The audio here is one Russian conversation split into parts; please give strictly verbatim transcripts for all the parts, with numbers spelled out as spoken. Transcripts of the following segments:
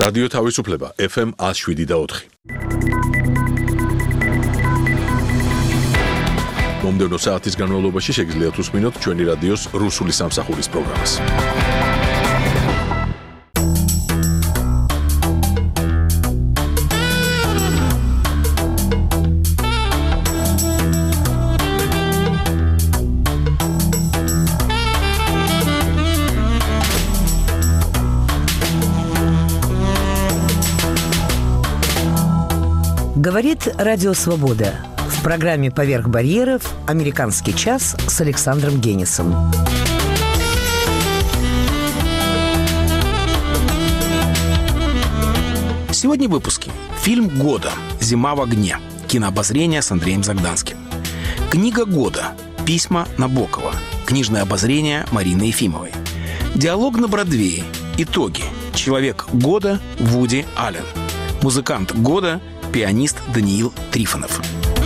რადიო თავისუფლება ეფ ემ one oh seven და four. მომდევნო საათის განმავლობაში შეგიძლიათ უსმინოთ ჩვენი რადიოს რუსული სამსახურის პროგრამას. Говорит Радио Свобода. В программе «Поверх барьеров» «Американский час» с Александром Генисом. Сегодня в выпуске. Фильм года «Зима в огне». Кинообозрение с Андреем Загданским. Книга года. Письма Набокова. Книжное обозрение Марины Ефимовой. Диалог на Бродвее. Итоги. Человек года Вуди Аллен. Музыкант года пианист Даниил Трифонов.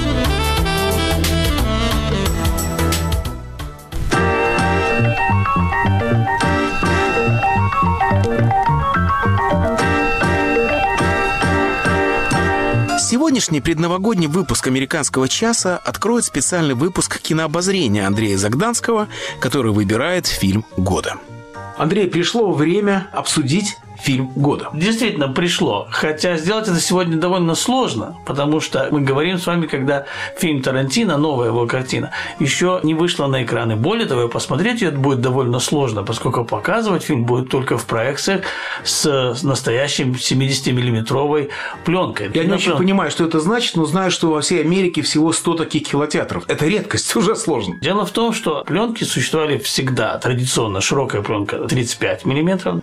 Сегодняшний предновогодний выпуск «Американского часа» откроет специальный выпуск кинообозрения Андрея Загданского, который выбирает фильм года. Андрей, пришло время обсудить фильм года. Действительно, пришло. Хотя сделать это сегодня довольно сложно, потому что мы говорим с вами, когда фильм Тарантино, новая его картина, еще не вышла на экраны. Более того, посмотреть ее будет довольно сложно, поскольку показывать фильм будет только в проекциях с настоящим семидесятимиллиметровой пленкой. Я не очень понимаю, что это значит, но знаю, что во всей Америке всего сто таких кинотеатров. Это редкость, уже сложно. Дело в том, что пленки существовали всегда. Традиционно широкая пленка тридцать пять миллиметров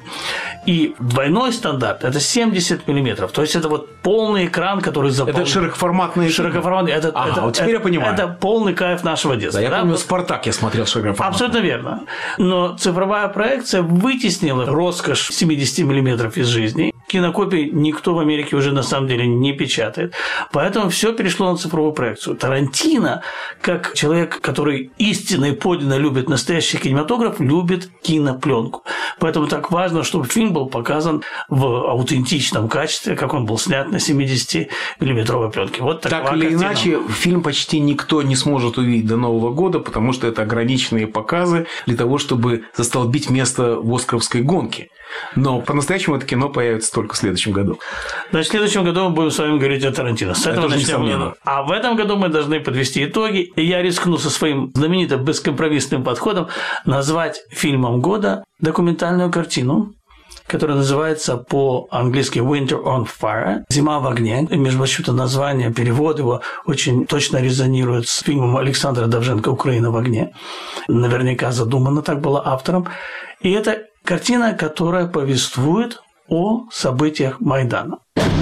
и двойной стандарт – это семьдесят миллиметров. То есть, это вот полный экран, который заполнен. Это широкоформатный. Широкоформатный. Это, ага, это, вот теперь это, я понимаю. Это полный кайф нашего детства. Да, я да? помню, «Спартак» я смотрел широкоформатный. Абсолютно верно. Но цифровая проекция вытеснила роскошь семидесяти миллиметров из жизни. Кинокопий никто в Америке уже на самом деле не печатает. Поэтому все перешло на цифровую проекцию. Тарантино, как человек, который истинно и подлинно любит настоящий кинематограф, любит кинопленку. Поэтому так важно, чтобы фильм был показан в аутентичном качестве, как он был снят на семидесятимиллиметровой пленке. Вот так или картина. Иначе, фильм почти никто не сможет увидеть до Нового года, потому что это ограниченные показы для того, чтобы застолбить место в оскаровской гонке. Но по-настоящему это кино появится только в следующем году. Значит, в следующем году мы будем с вами говорить о Тарантино. С этого начнем. А в этом году мы должны подвести итоги. И я рискну со своим знаменитым бескомпромиссным подходом назвать фильмом года документальную картину, которая называется по-английски «Winter on Fire» – «Зима в огне». И, между прочим, название, перевод его очень точно резонирует с фильмом Александра Довженко «Украина в огне». Наверняка задумано так было автором. И это картина, которая повествует о событиях Майдана.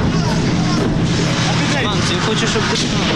Мам, ты хочешь, чтобы...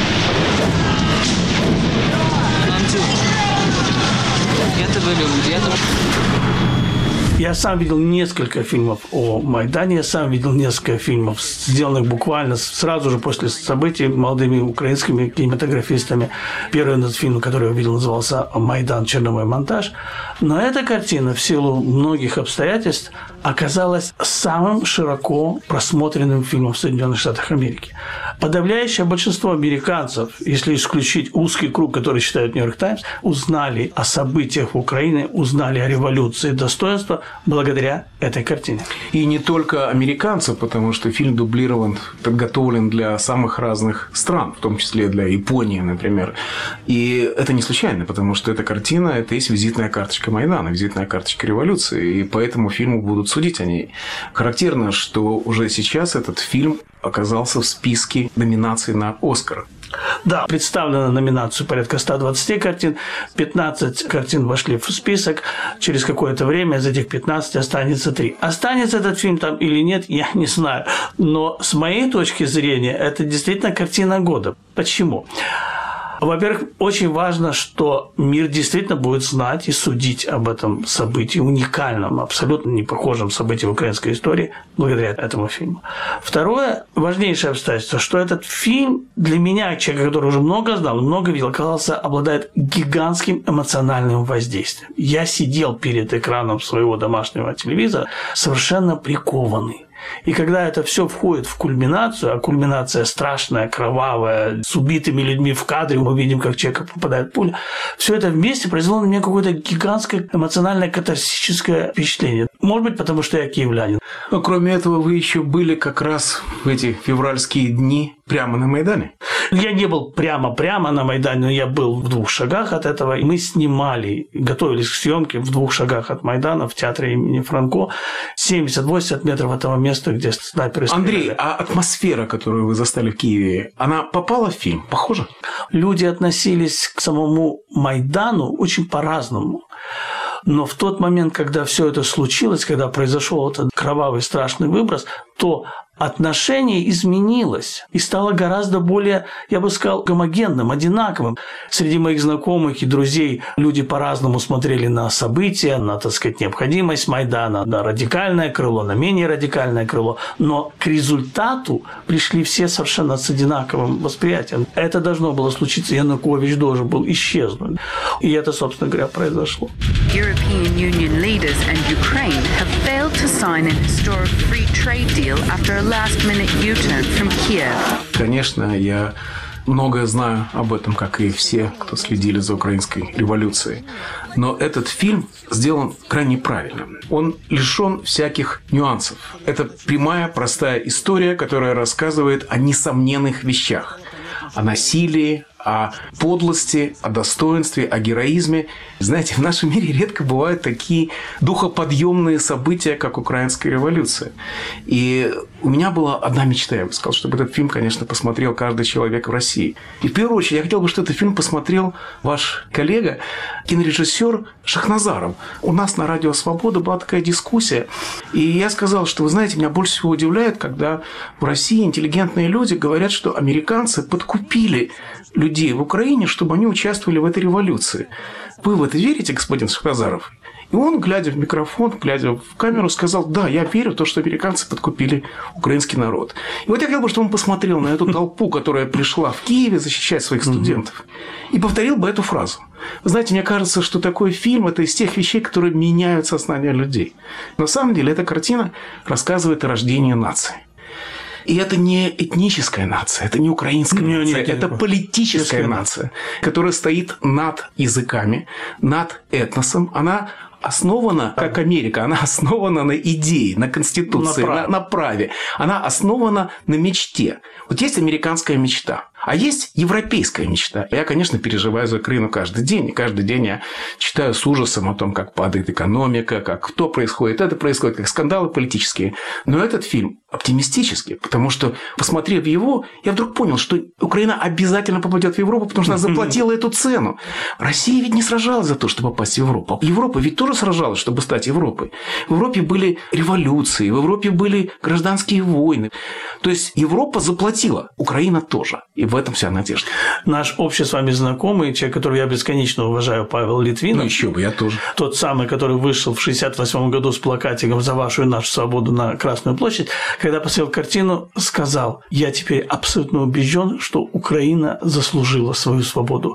Мам, ты... Я тебя люблю, я тебя... Я сам видел несколько фильмов о Майдане, я сам видел несколько фильмов, сделанных буквально сразу же после событий молодыми украинскими кинематографистами. Первый этот фильм, который я увидел, назывался «Майдан. Черновой монтаж». Но эта картина в силу многих обстоятельств оказалась самым широко просмотренным фильмом в Соединенных Штатах Америки. Подавляющее большинство американцев, если исключить узкий круг, который читают «Нью-Йорк Таймс», узнали о событиях в Украине, узнали о революции достоинства благодаря этой картине. И не только американцев, потому что фильм дублирован, подготовлен для самых разных стран, в том числе для Японии, например. И это не случайно, потому что эта картина – это есть визитная карточка Майдана, визитная карточка революции, и поэтому фильму будут судить о ней. Характерно, что уже сейчас этот фильм оказался в списке номинаций на «Оскар». Да, представлена номинацию порядка ста двадцати картин, пятнадцать картин вошли в список, через какое-то время из этих пятнадцати останется три. Останется этот фильм там или нет, я не знаю, но с моей точки зрения это действительно картина года. Почему? Во-первых, очень важно, что мир действительно будет знать и судить об этом событии, уникальном, абсолютно не похожем событии в украинской истории, благодаря этому фильму. Второе, важнейшее обстоятельство, что этот фильм для меня, человека, который уже много знал, много видел, оказался, обладает гигантским эмоциональным воздействием. Я сидел перед экраном своего домашнего телевизора совершенно прикованный. И когда это все входит в кульминацию, а кульминация страшная, кровавая, с убитыми людьми в кадре, мы видим, как человека попадает пуля, все это вместе произвело на меня какое-то гигантское эмоциональное катарсическое впечатление. Может быть, потому что я киевлянин. Но кроме этого, вы еще были как раз в эти февральские дни прямо на Майдане. Я не был прямо-прямо на Майдане, но я был в двух шагах от этого. И мы снимали, готовились к съемке в двух шагах от Майдана в театре имени Франко. семьдесят-восемьдесят метров от того места, где снайперы стреляли. Андрей, а атмосфера, которую вы застали в Киеве, она попала в фильм? Похоже? Люди относились к самому Майдану очень по-разному. Но в тот момент, когда все это случилось, когда произошел этот кровавый страшный выброс, то отношение изменилось и стало гораздо более, я бы сказал, гомогенным, одинаковым. Среди моих знакомых и друзей люди по-разному смотрели на события, на, так сказать, необходимость Майдана, на радикальное крыло, на менее радикальное крыло. Но к результату пришли все совершенно с одинаковым восприятием. Это должно было случиться, Янукович должен был исчезнуть. И это, собственно говоря, произошло. European Union leaders and Ukraine have failed to sign an historic free trade deal after a last-minute U-turn from Kiev. Конечно, я многое знаю об этом, как и все, кто следили за украинской революцией. Но этот фильм сделан крайне правильно. Он лишен всяких нюансов. Это прямая, простая история, которая рассказывает о несомненных вещах. О насилии, о подлости, о достоинстве, о героизме. Знаете, в нашем мире редко бывают такие духоподъемные события, как Украинская революция. И у меня была одна мечта, я бы сказал, чтобы этот фильм, конечно, посмотрел каждый человек в России. И в первую очередь я хотел бы, чтобы этот фильм посмотрел ваш коллега, кинорежиссер Шахназаров. У нас на Радио Свобода была такая дискуссия. И я сказал, что, вы знаете, меня больше всего удивляет, когда в России интеллигентные люди говорят, что американцы подкупили людей в Украине, чтобы они участвовали в этой революции. Вы в это верите, господин Шахназаров? И он, глядя в микрофон, глядя в камеру, сказал: да, я верю в то, что американцы подкупили украинский народ. И вот я хотел бы, чтобы он посмотрел на эту толпу, которая пришла в Киеве защищать своих студентов, и повторил бы эту фразу. Вы знаете, мне кажется, что такой фильм – это из тех вещей, которые меняют сознание людей. На самом деле, эта картина рассказывает о рождении нации. И это не этническая нация, это не украинская не, нация, нет, это нет, политическая нет. нация, которая стоит над языками, над этносом. Она основана, как Америка, она основана на идее, на конституции, на праве. На, на праве. Она основана на мечте. Вот есть американская мечта. А есть европейская мечта. Я, конечно, переживаю за Украину каждый день. И каждый день я читаю с ужасом о том, как падает экономика, как то происходит, это происходит, как скандалы политические. Но этот фильм оптимистический, потому что, посмотрев его, я вдруг понял, что Украина обязательно попадет в Европу, потому что она заплатила эту цену. Россия ведь не сражалась за то, чтобы попасть в Европу. Европа ведь тоже сражалась, чтобы стать Европой. В Европе были революции, в Европе были гражданские войны. То есть Европа заплатила, Украина тоже. И в этом вся надежда. Наш общий с вами знакомый, человек, которого я бесконечно уважаю, Павел Литвинов. Ну, еще бы, я тоже. Тот самый, который вышел в шестьдесят восьмом году с плакатиком «За вашу и нашу свободу» на Красную площадь, когда посмотрел картину, сказал: я теперь абсолютно убежден, что Украина заслужила свою свободу.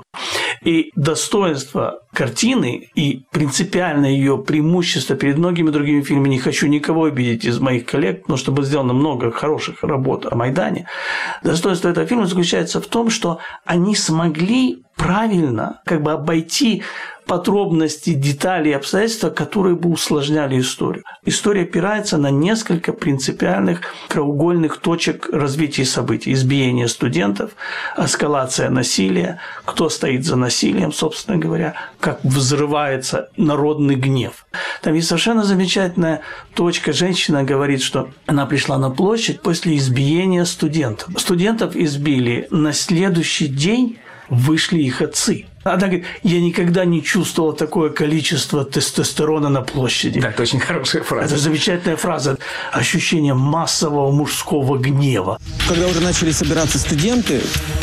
И достоинство картины и принципиальное ее преимущество перед многими другими фильмами, не хочу никого обидеть из моих коллег, потому что было сделано много хороших работ о Майдане, достоинство этого фильма заключается в том, что они смогли правильно как бы обойти подробности, детали и обстоятельства, которые бы усложняли историю. История опирается на несколько принципиальных краеугольных точек развития событий. Избиение студентов, эскалация насилия, кто стоит за насилием, собственно говоря, как взрывается народный гнев. Там есть совершенно замечательная точка. Женщина говорит, что она пришла на площадь после избиения студентов. Студентов избили, на следующий день вышли их отцы. Она говорит: я никогда не чувствовала такое количество тестостерона на площади. Да, это очень хорошая фраза. Это замечательная фраза. Ощущение массового мужского гнева. Когда уже начали собираться студенты,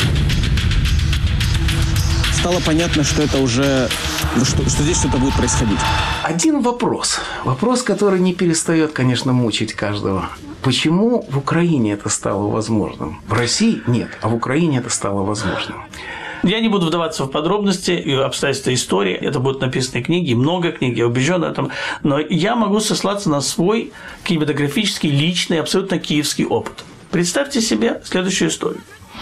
стало понятно, что это уже, что, что здесь что-то будет происходить. Один вопрос. Вопрос, который не перестает, конечно, мучить каждого. Почему в Украине это стало возможным? В России нет, а в Украине это стало возможным. Я не буду вдаваться в подробности и обстоятельства истории. Это будут написаны книги, много книг, я убежден в этом. Но я могу сослаться на свой кинематографический, личный, абсолютно киевский опыт. Представьте себе следующую историю.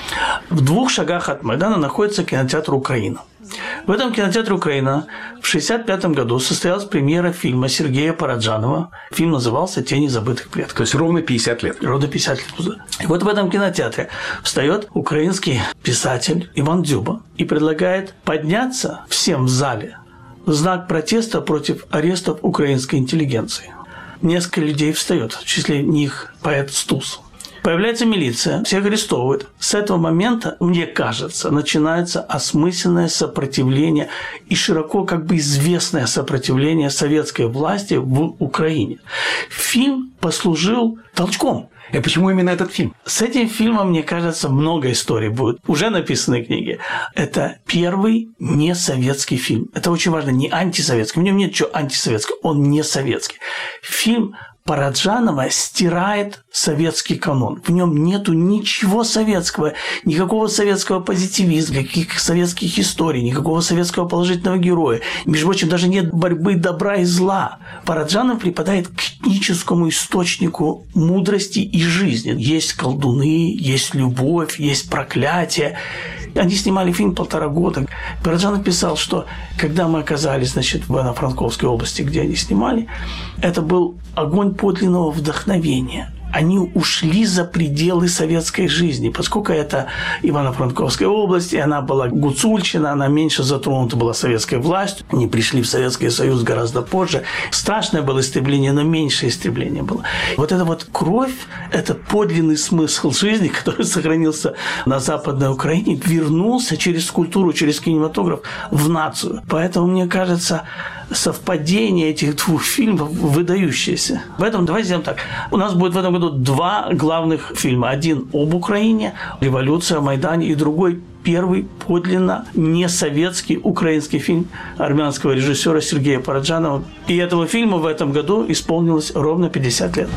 В двух шагах от Майдана находится кинотеатр «Украина». В этом кинотеатре «Украина» в шестьдесят пятом году состоялась премьера фильма Сергея Параджанова. Фильм назывался «Тени забытых предков». То есть ровно пятьдесят лет. Ровно пятьдесят лет. И вот в этом кинотеатре встает украинский писатель Иван Дзюба и предлагает подняться всем в зале в знак протеста против арестов украинской интеллигенции. Несколько людей встает, в числе них поэт Стус. Появляется милиция, всех арестовывают. С этого момента, мне кажется, начинается осмысленное сопротивление и широко как бы известное сопротивление советской власти в Украине. Фильм послужил толчком. И почему именно этот фильм? С этим фильмом, мне кажется, много историй будет. Уже написаны книги. Это первый несоветский фильм. Это очень важно, не антисоветский. В нем нет ничего антисоветского, он не советский. Фильм Параджанова стирает советский канон. В нем нету ничего советского, никакого советского позитивизма, никаких советских историй, никакого советского положительного героя. Между прочим, даже нет борьбы добра и зла. Параджанов припадает к этническому источнику мудрости и жизни. Есть колдуны, есть любовь, есть проклятие. Они снимали фильм полтора года. Параджанов писал, что когда мы оказались, значит, в Ивано-Франковской области, где они снимали, это был огонь подлинного вдохновения. Они ушли за пределы советской жизни, поскольку это Ивано-Франковская область, и она была гуцульщина, она меньше затронута была советской властью. Они пришли в Советский Союз гораздо позже. Страшное было истребление, но меньшее истребление было. Вот эта вот кровь, это подлинный смысл жизни, который сохранился на Западной Украине, вернулся через культуру, через кинематограф в нацию. Поэтому, мне кажется, совпадение этих двух фильмов выдающееся. В этом, давайте сделаем так. У нас будет в этом году два главных фильма. Один об Украине, революция, о Майдане, и другой первый подлинно несоветский украинский фильм армянского режиссера Сергея Параджанова. И этому фильму в этом году исполнилось ровно пятьдесят лет.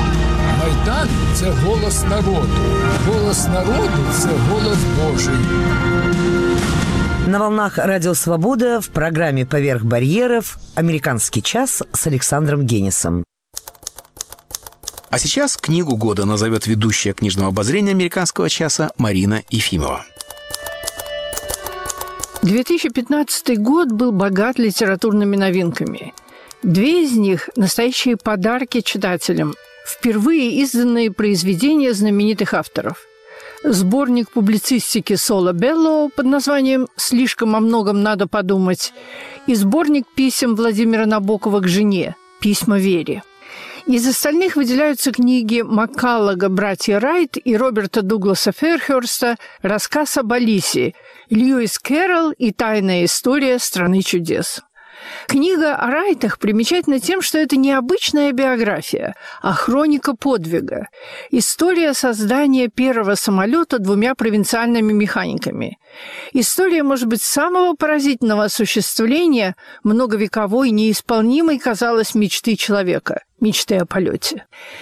Майдан – це голос народу. Голос народу – це голос Божий. На волнах «Радио Свобода» в программе «Поверх барьеров» «Американский час» с Александром Генисом. А сейчас книгу года назовет ведущая книжного обозрения «Американского часа» Марина Ефимова. две тысячи пятнадцатый год был богат литературными новинками. Две из них – настоящие подарки читателям, впервые изданные произведения знаменитых авторов. Сборник публицистики Соло Белло под названием «Слишком о многом надо подумать» и сборник писем Владимира Набокова к жене «Письма Вере». Из остальных выделяются книги Маккаллога «Братья Райт» и Роберта Дугласа Ферхерста «Рассказ об Алисе», Льюис Кэрролл и «Тайная история страны чудес». Книга о Райтах примечательна тем, что это не обычная биография, а хроника подвига. История создания первого самолета двумя провинциальными механиками. История, может быть, самого поразительного осуществления многовековой, неисполнимой, казалось, мечты человека – мечты о полете.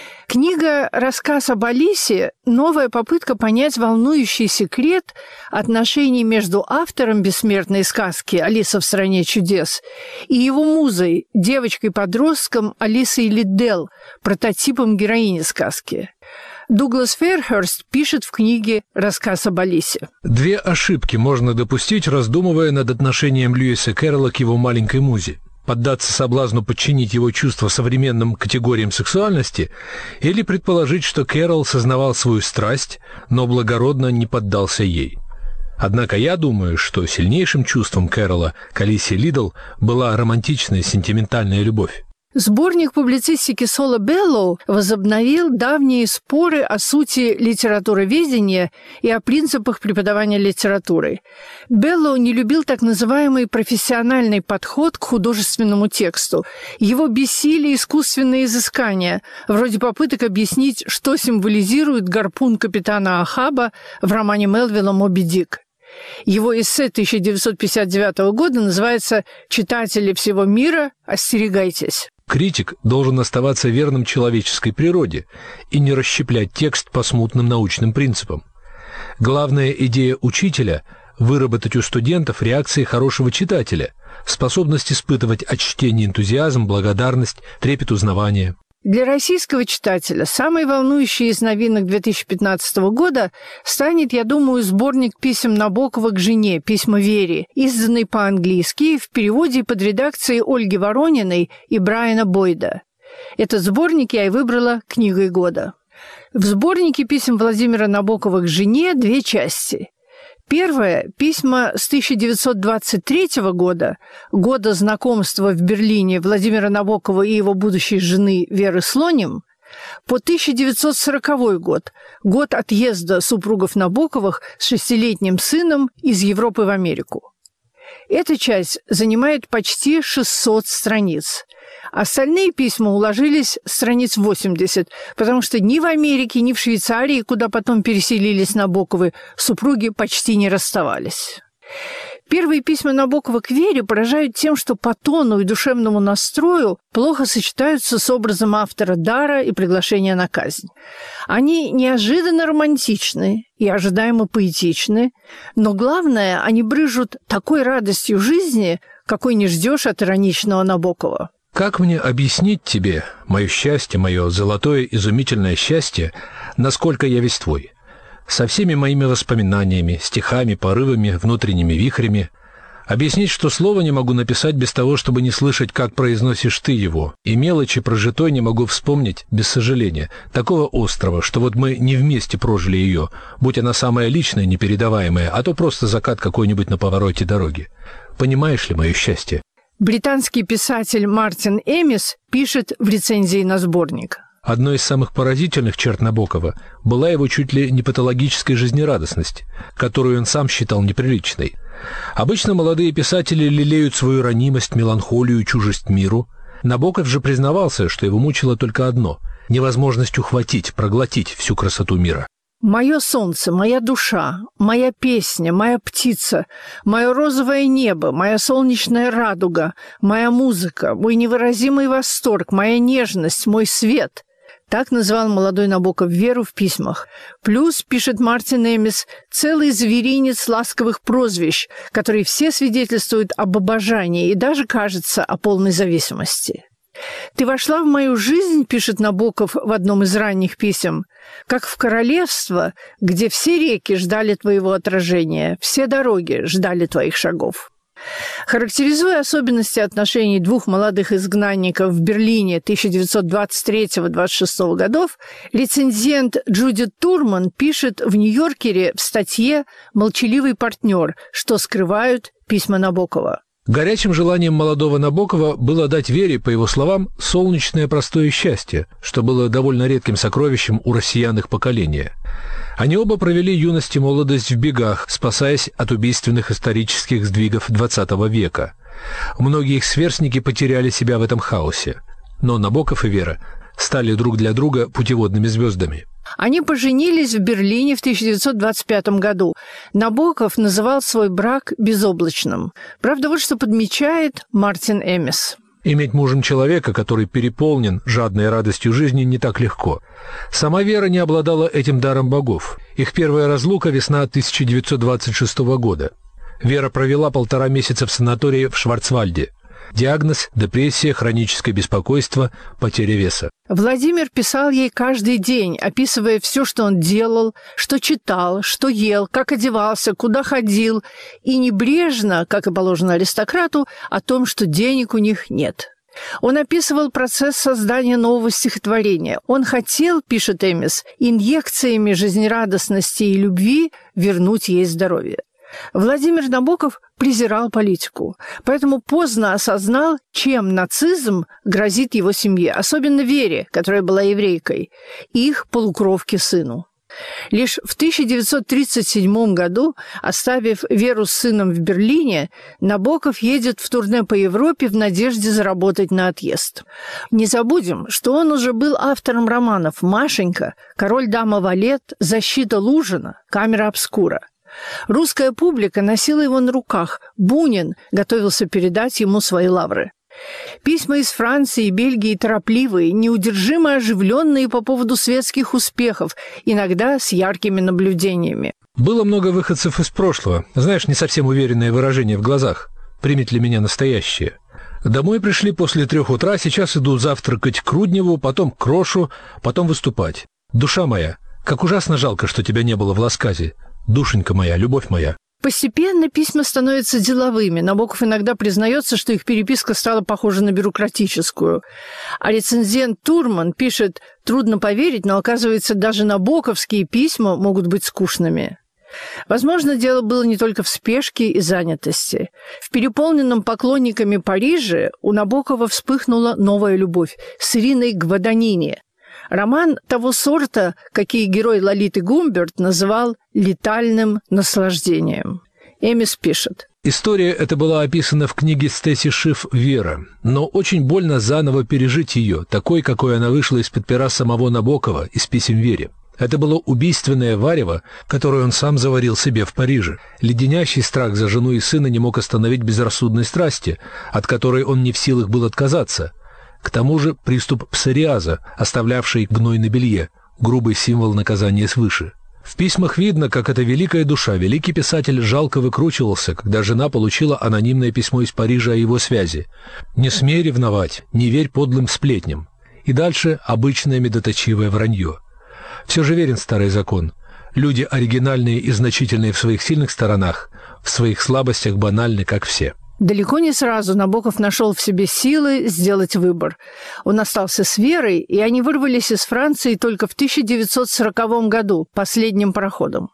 Книга «Рассказ об Алисе» – новая попытка понять волнующий секрет отношений между автором бессмертной сказки «Алиса в стране чудес» и его музой, девочкой-подростком Алисой Лиддell, прототипом героини сказки. Дуглас Ферхерст пишет в книге «Рассказ об Алисе». Две ошибки можно допустить, раздумывая над отношением Льюиса Кэрролла к его маленькой музе. Поддаться соблазну подчинить его чувства современным категориям сексуальности или предположить, что Кэрролл сознавал свою страсть, но благородно не поддался ей. Однако я думаю, что сильнейшим чувством Кэрролла к Алисе Лиддл была романтичная сентиментальная любовь. Сборник публицистики Соло Белло возобновил давние споры о сути литературоведения и о принципах преподавания литературы. Белло не любил так называемый профессиональный подход к художественному тексту. Его бесили искусственные изыскания, вроде попыток объяснить, что символизирует гарпун капитана Ахаба в романе Мелвилла «Моби Дик». Его эссе тысяча девятьсот пятьдесят девятого года называется «Читатели всего мира, остерегайтесь». Критик должен оставаться верным человеческой природе и не расщеплять текст по смутным научным принципам. Главная идея учителя – выработать у студентов реакции хорошего читателя, способность испытывать от чтения энтузиазм, благодарность, трепет узнавания. Для российского читателя самой волнующей из новинок две тысячи пятнадцатого года станет, я думаю, сборник писем Набокова к жене «Письма Вере», изданный по-английски в переводе под редакцией Ольги Ворониной и Брайана Бойда. Этот сборник я и выбрала книгой года. В сборнике писем Владимира Набокова к жене две части. Первое – письма с тысяча девятьсот двадцать третьего года, года знакомства в Берлине Владимира Набокова и его будущей жены Веры Слоним, по тысяча девятьсот сороковой год, год отъезда супругов Набоковых с шестилетним сыном из Европы в Америку. Эта часть занимает почти шестьсот страниц. Остальные письма уложились страниц восемьдесят, потому что ни в Америке, ни в Швейцарии, куда потом переселились Набоковы, супруги почти не расставались. Первые письма Набокова к Вере поражают тем, что по тону и душевному настрою плохо сочетаются с образом автора дара и приглашения на казнь. Они неожиданно романтичны и ожидаемо поэтичны, но главное, они брыжут такой радостью жизни, какой не ждешь от ироничного Набокова. Как мне объяснить тебе, мое счастье, мое золотое изумительное счастье, насколько я весь твой? Со всеми моими воспоминаниями, стихами, порывами, внутренними вихрями. Объяснить, что слова не могу написать без того, чтобы не слышать, как произносишь ты его, и мелочи прожитой не могу вспомнить без сожаления, такого острова, что вот мы не вместе прожили ее, будь она самая личная, непередаваемая, а то просто закат какой-нибудь на повороте дороги. Понимаешь ли мое счастье? Британский писатель Мартин Эмис пишет в рецензии на сборник. Одной из самых поразительных черт Набокова была его чуть ли не патологическая жизнерадостность, которую он сам считал неприличной. Обычно молодые писатели лелеют свою ранимость, меланхолию, чужесть миру. Набоков же признавался, что его мучило только одно – невозможность ухватить, проглотить всю красоту мира. «Мое солнце, моя душа, моя песня, моя птица, мое розовое небо, моя солнечная радуга, моя музыка, мой невыразимый восторг, моя нежность, мой свет». Так назвал молодой Набоков Веру в письмах. Плюс, пишет Мартин Эмис, целый зверинец ласковых прозвищ, которые все свидетельствуют об обожании и даже, кажется, о полной зависимости. «Ты вошла в мою жизнь, — пишет Набоков в одном из ранних писем, — как в королевство, где все реки ждали твоего отражения, все дороги ждали твоих шагов». Характеризуя особенности отношений двух молодых изгнанников в Берлине тысяча девятьсот двадцать третьего — двадцать шестого годов, рецензент Джудит Турман пишет в «Нью-Йоркере» в статье «Молчаливый партнер», что скрывают письма Набокова. Горячим желанием молодого Набокова было дать Вере, по его словам, солнечное простое счастье, что было довольно редким сокровищем у россиян их поколения. Они оба провели юность и молодость в бегах, спасаясь от убийственных исторических сдвигов двадцатого века. Многие их сверстники потеряли себя в этом хаосе. Но Набоков и Вера стали друг для друга путеводными звездами. Они поженились в Берлине в тысяча девятьсот двадцать пятом году. Набоков называл свой брак безоблачным. Правда, вот что подмечает Мартин Эмис. Иметь мужем человека, который переполнен жадной радостью жизни, не так легко. Сама Вера не обладала этим даром богов. Их первая разлука – весна тысяча девятьсот двадцать шестого года. Вера провела полтора месяца в санатории в Шварцвальде. Диагноз – депрессия, хроническое беспокойство, потеря веса. Владимир писал ей каждый день, описывая все, что он делал, что читал, что ел, как одевался, куда ходил, и небрежно, как и положено аристократу, о том, что денег у них нет. Он описывал процесс создания нового стихотворения. Он хотел, пишет Эмис, инъекциями жизнерадостности и любви вернуть ей здоровье. Владимир Набоков презирал политику, поэтому поздно осознал, чем нацизм грозит его семье, особенно Вере, которая была еврейкой, и их полукровке сыну. Лишь в тысяча девятьсот тридцать седьмом году, оставив Веру с сыном в Берлине, Набоков едет в турне по Европе в надежде заработать на отъезд. Не забудем, что он уже был автором романов «Машенька», «Король, дама, валет», «Защита Лужина», «Камера обскура». Русская публика носила его на руках. Бунин готовился передать ему свои лавры. Письма из Франции и Бельгии торопливые, неудержимо оживленные по поводу светских успехов, иногда с яркими наблюдениями. Было много выходцев из прошлого. Знаешь, не совсем уверенное выражение в глазах. Примет ли меня настоящее? Домой пришли после трех утра, сейчас иду завтракать к Рудневу, потом к Крошу, потом выступать. Душа моя, как ужасно жалко, что тебя не было в Ласказе. Душенька моя, любовь моя. Постепенно письма становятся деловыми. Набоков иногда признается, что их переписка стала похожа на бюрократическую. А рецензент Турман пишет: «Трудно поверить, но, оказывается, даже набоковские письма могут быть скучными». Возможно, дело было не только в спешке и занятости. В переполненном поклонниками Париже у Набокова вспыхнула новая любовь с Ириной Гваданини. Роман того сорта, какие герой Лолиты Гумберт называл «летальным наслаждением». Эмис пишет. История эта была описана в книге Стеси Шиф «Вера», но очень больно заново пережить ее, такой, какой она вышла из-под пера самого Набокова, из писем Вере. Это было убийственное варево, которое он сам заварил себе в Париже. Леденящий страх за жену и сына не мог остановить безрассудной страсти, от которой он не в силах был отказаться. К тому же приступ псориаза, оставлявший гной на белье, грубый символ наказания свыше. В письмах видно, как эта великая душа, великий писатель жалко выкручивался, когда жена получила анонимное письмо из Парижа о его связи. «Не смей ревновать, не верь подлым сплетням». И дальше обычное медоточивое вранье. Все же верен старый закон. Люди оригинальные и значительные в своих сильных сторонах, в своих слабостях банальны, как все. Далеко не сразу Набоков нашел в себе силы сделать выбор. Он остался с Верой, и они вырвались из Франции только в тысяча девятьсот сороковом году, последним пароходом.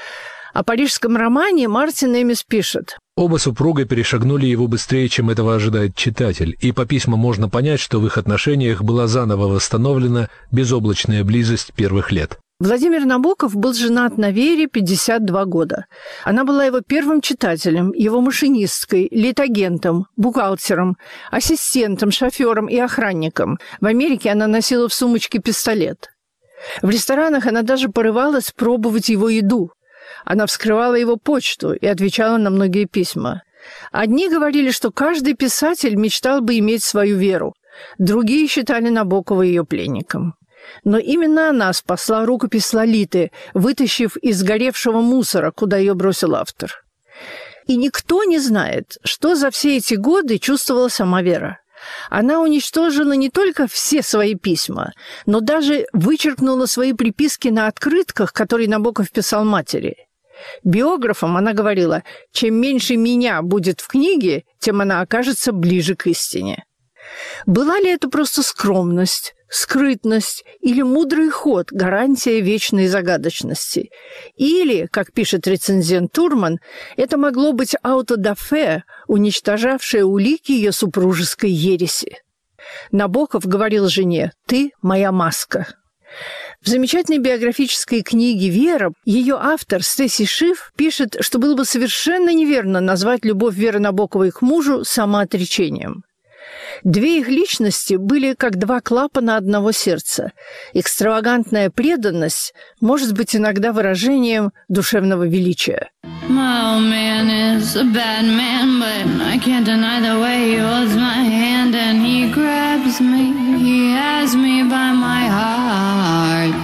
О парижском романе Мартин Эмис пишет. Оба супруга перешагнули его быстрее, чем этого ожидает читатель, и по письмам можно понять, что в их отношениях была заново восстановлена безоблачная близость первых лет. Владимир Набоков был женат на Вере пятьдесят два года. Она была его первым читателем, его машинисткой, литагентом, бухгалтером, ассистентом, шофером и охранником. В Америке она носила в сумочке пистолет. В ресторанах она даже порывалась пробовать его еду. Она вскрывала его почту и отвечала на многие письма. Одни говорили, что каждый писатель мечтал бы иметь свою Веру. Другие считали Набокова ее пленником. Но именно она спасла рукопись Лолиты, вытащив из сгоревшего мусора, куда ее бросил автор. И никто не знает, что за все эти годы чувствовала сама Вера. Она уничтожила не только все свои письма, но даже вычеркнула свои приписки на открытках, которые Набоков писал матери. Биографам она говорила: чем меньше меня будет в книге, тем она окажется ближе к истине. Была ли это просто скромность, скрытность или мудрый ход, гарантия вечной загадочности? Или, как пишет рецензент Турман, это могло быть аутодафе, уничтожавшее улики ее супружеской ереси? Набоков говорил жене: «Ты моя маска». В замечательной биографической книге «Вера» ее автор Стеси Шиф пишет, что было бы совершенно неверно назвать любовь Веры Набоковой к мужу самоотречением. Две их личности были как два клапана одного сердца. Экстравагантная преданность может быть иногда выражением душевного величия. My old man is a bad man, but I can't deny the way he holds my hand and he grabs me. He has me by my heart.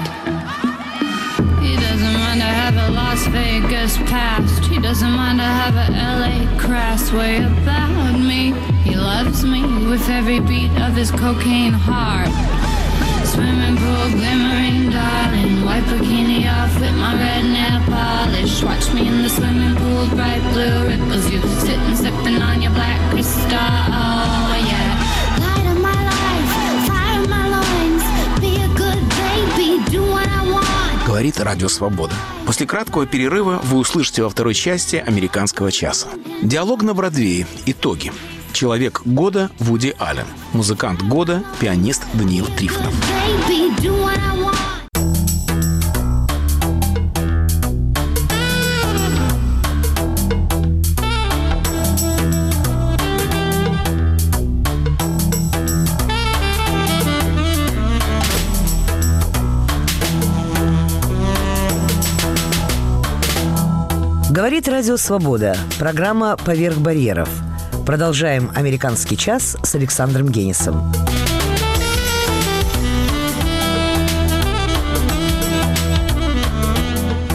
He doesn't mind to have a Las Vegas past. He doesn't mind to have a L A crass way about me. He loves me with every beat of his cocaine heart. Swimming pool, glimmering, darling. White bikini off with my red nail polish. Watch me in the swimming pool, bright blue ripples. You sitting, sipping on your black crystal. Oh, yeah. Light of my life, fire of my loins. Be a good baby, do what I want. Говорит Радио Свобода. После краткого перерыва вы услышите во второй части «Американского часа». Диалог на Бродвее. Итоги. Человек года – Вуди Аллен. Музыкант года – пианист Даниил Трифонов. Говорит Радио Свобода. Программа «Поверх барьеров». Продолжаем «Американский час» с Александром Генисом.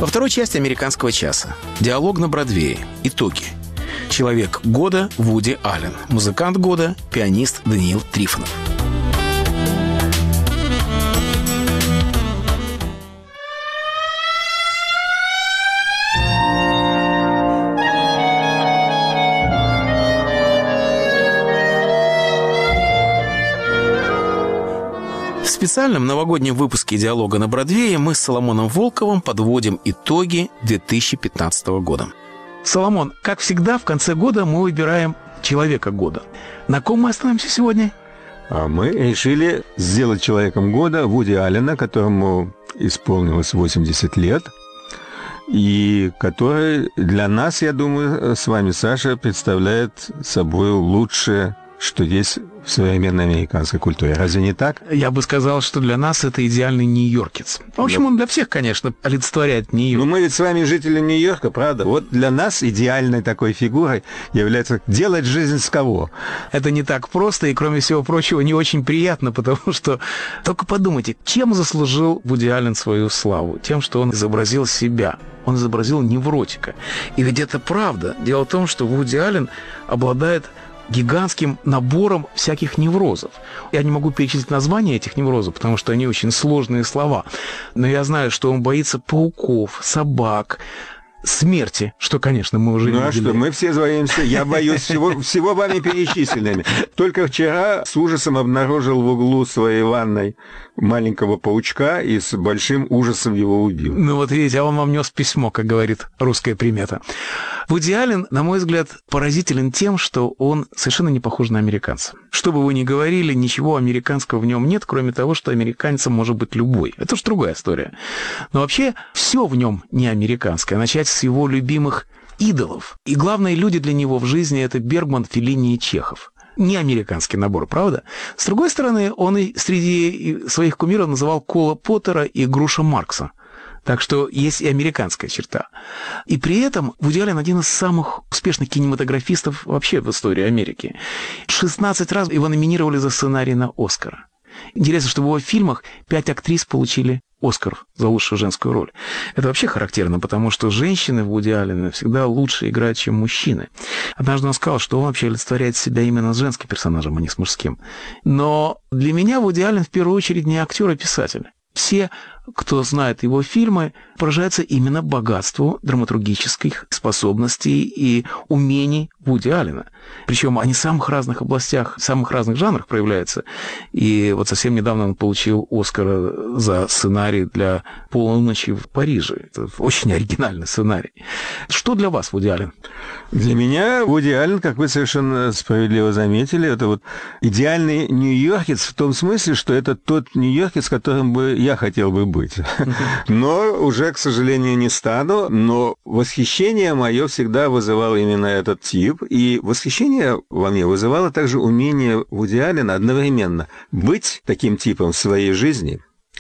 Во второй части «Американского часа» диалог на Бродвее. Итоги. Человек года – Вуди Аллен. Музыкант года – пианист Даниил Трифонов. В специальном новогоднем выпуске «Диалога на Бродвее» мы с Соломоном Волковым подводим итоги две тысячи пятнадцатого года. Соломон, как всегда, в конце года мы выбираем человека года. На ком мы остановимся сегодня? А мы решили сделать человеком года Вуди Аллена, которому исполнилось восемьдесят лет, и который для нас, я думаю, с вами, Саша, представляет собой лучшее, что есть в современной американской культуре. Разве не так? Я бы сказал, что для нас это идеальный нью-йоркец. В общем, он для всех, конечно, олицетворяет Нью-Йорк. Ну, мы ведь с вами жители Нью-Йорка, правда? Вот для нас идеальной такой фигурой является делать жизнь с кого? Это не так просто, и, кроме всего прочего, не очень приятно, потому что... Только подумайте, чем заслужил Вуди Аллен свою славу? Тем, что он изобразил себя. Он изобразил невротика. И ведь это правда. Дело в том, что Вуди Аллен обладает гигантским набором всяких неврозов. Я не могу перечислить названия этих неврозов, потому что они очень сложные слова. Но я знаю, что он боится пауков, собак, смерти, что, конечно, мы уже ну, видели. Ну а что, мы все боимся. Я боюсь всего, всего вами перечисленными. Только вчера с ужасом обнаружил в углу своей ванной маленького паучка и с большим ужасом его убил. Ну вот видите, а он вам нес письмо, как говорит русская примета. Вуди Аллен, на мой взгляд, поразителен тем, что он совершенно не похож на американца. Что бы вы ни говорили, ничего американского в нем нет, кроме того, что американцем может быть любой. Это уж другая история. Но вообще все в нем не американское. Начать с его любимых идолов. И главные люди для него в жизни – это Бергман, Феллини и Чехов. Не американский набор, правда? С другой стороны, он и среди своих кумиров называл Кола Поттера и Груша Маркса. Так что есть и американская черта. И при этом Вуди Аллен один из самых успешных кинематографистов вообще в истории Америки. шестнадцать раз его номинировали за сценарий на «Оскар». Интересно, что в его фильмах пять актрис получили «Оскар» за лучшую женскую роль. Это вообще характерно, потому что женщины в Вуди Аллене всегда лучше играют, чем мужчины. Однажды он сказал, что он вообще олицетворяет себя именно с женским персонажем, а не с мужским. Но для меня Вуди Аллен в первую очередь не актер, а писатель. Все, кто знает его фильмы, поражаются именно богатству драматургических способностей и умений Вуди Аллена. Причем они в самых разных областях, в самых разных жанрах проявляются. И вот совсем недавно он получил «Оскар» за сценарий для «Полуночи в Париже». Это очень оригинальный сценарий. Что для вас Вуди Аллен? Для меня Вуди Аллен, как вы совершенно справедливо заметили, это вот идеальный нью-йоркец в том смысле, что это тот нью-йоркец, которым бы я хотел бы быть. Но уже, к сожалению, не стану. Но восхищение мое всегда вызывал именно этот тип. И восхищение во мне вызывало также умение Вуди Аллена одновременно быть таким типом в своей жизни,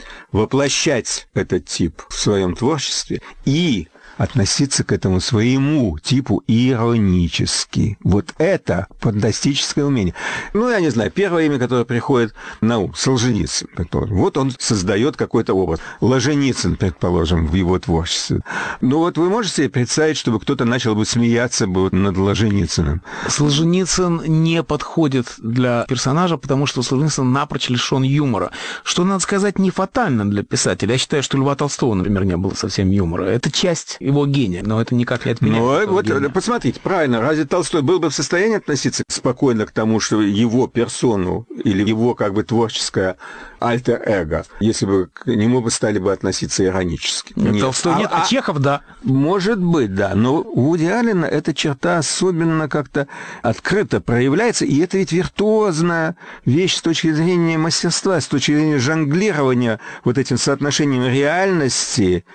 воплощать этот тип в своем творчестве и относиться к этому своему типу иронически. Вот это фантастическое умение. Ну, я не знаю, первое имя, которое приходит на ум, Солженицын, предположим. Вот он создает какой-то образ. Ложеницын, предположим, в его творчестве. Ну, вот вы можете себе представить, чтобы кто-то начал бы смеяться бы над Ложеницыным? Солженицын не подходит для персонажа, потому что Солженицын напрочь лишен юмора. Что, надо сказать, не фатально для писателя. Я считаю, что Льва Толстого, например, не было совсем юмора. Это часть его гения, но это никак не отменяет. Ну, вот, гения. Посмотрите, правильно, разве Толстой был бы в состоянии относиться спокойно к тому, что его персону или его как бы творческое альтер-эго, если бы к нему бы стали бы относиться иронически? Нет, Толстой нет, а, а Чехов, да. Может быть, да, но у Вуди Аллена эта черта особенно как-то открыто проявляется, и это ведь виртуозная вещь с точки зрения мастерства, с точки зрения жонглирования вот этим соотношением реальности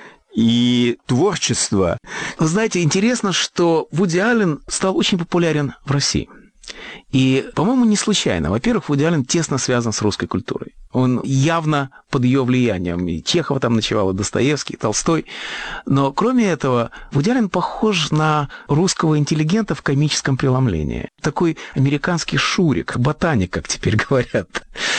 и творчество. Вы знаете, интересно, что Вуди Аллен стал очень популярен в России. И, по-моему, не случайно. Во-первых, Вуди Аллен тесно связан с русской культурой. Он явно под ее влиянием. И Чехова там ночевал, и Достоевский, и Толстой. Но, кроме этого, Вуди Аллен похож на русского интеллигента в комическом преломлении. Такой американский Шурик, ботаник, как теперь говорят.